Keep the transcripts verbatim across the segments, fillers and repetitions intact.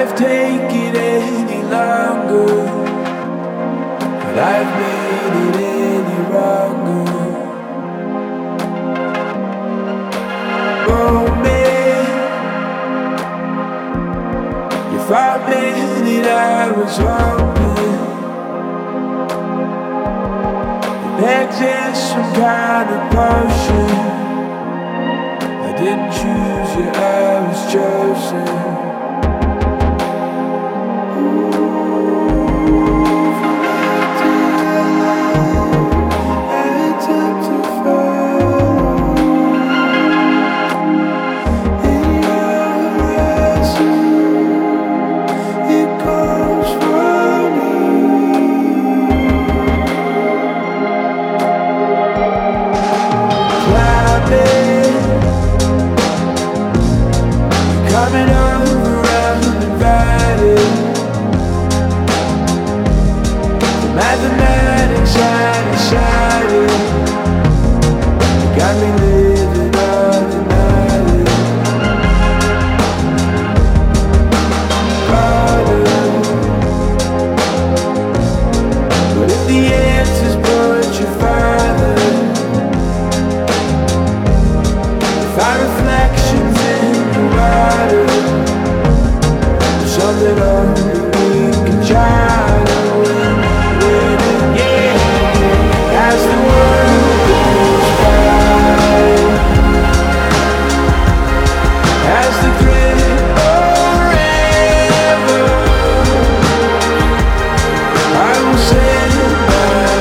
life take it any longer? Could I have made it any wronger? Oh man, if I made it, I was hoping that there's some kind of potion. I didn't choose you, I was chosen. Coming around invited. The mathematics I decided got me living automatic. Harder. But if the answer's but your father, if our reflections in the water, something only we can try to win, win it, yeah. As the world goes by, as the thread forever, I will send my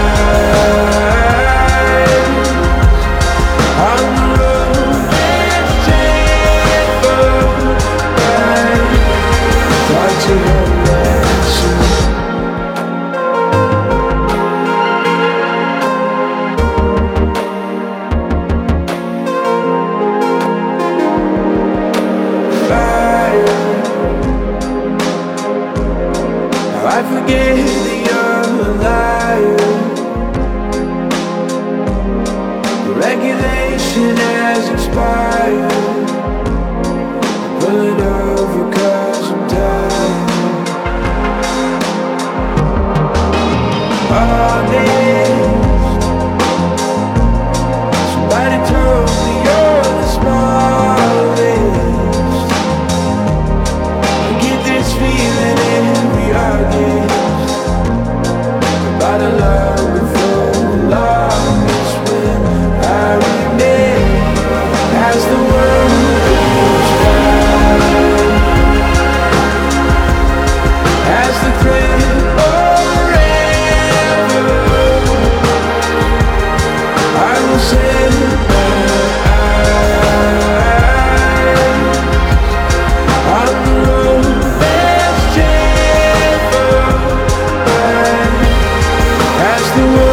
eyes on the road that's tempered by thoughts of answer. Fire. Now I forget that you're a liar. The regulation has expired. Pull it over 'cause I'm tired. Honest, somebody told me you're the smallest. I get this feeling every August about a love before the longest when I remember as the world goes by, as the thread forever, I will send my eyes on the road that's tempered by, as the world